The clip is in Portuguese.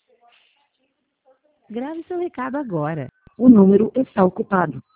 Grave seu recado agora. O número está ocupado.